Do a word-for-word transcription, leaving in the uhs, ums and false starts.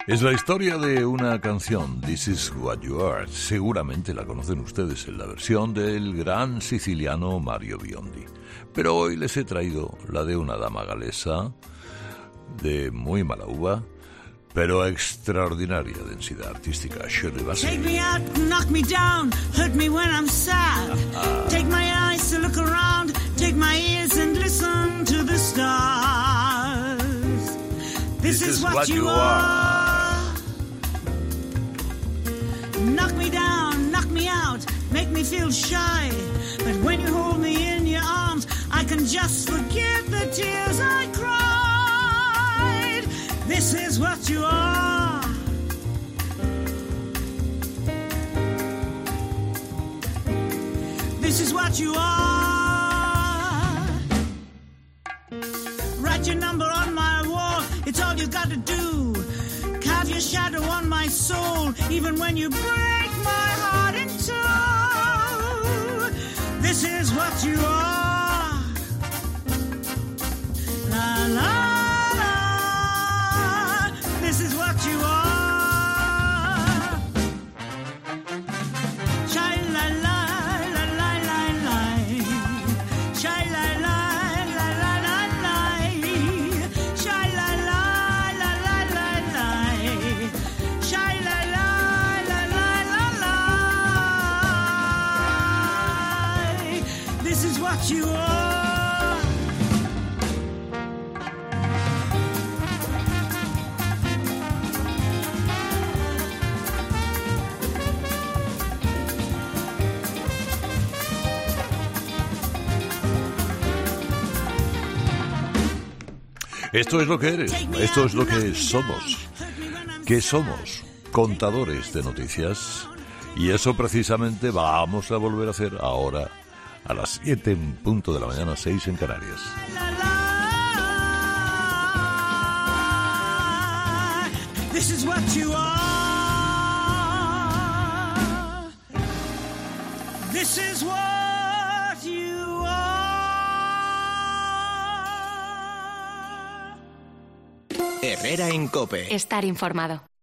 Es la historia de una canción, This Is What You Are. Seguramente la conocen ustedes en la versión del gran siciliano Mario Biondi. Pero hoy les he traído la de una dama galesa de muy mala uva, pero extraordinaria densidad artística, Shirley Bassey. Take me out, knock me down, hurt me when I'm sad. Take my eyes to look around, take my ears and listen to the stars. This, this is, is what, what you are. are. Knock me down, knock me out, make me feel shy. But when you hold me in your arms, I can just forget the tears I cried. This is what you are. This is what you are. Write your number on my wall, it's all you gotta do. Carve your shadow on my soul, even when you break my heart in two. This is what you are. La la la. This is what you are. Shy la la la la la la. Shy la la la la la la. Shy la la la la la la. Shy la la la la la la. This is what you are. Esto es lo que eres, esto es lo que somos. ¿Qué somos? Contadores de noticias. Y eso precisamente vamos a volver a hacer ahora a las siete en punto de la mañana, seis en Canarias. This is what you are. This is what you are. Herrera en COPE. Estar informado.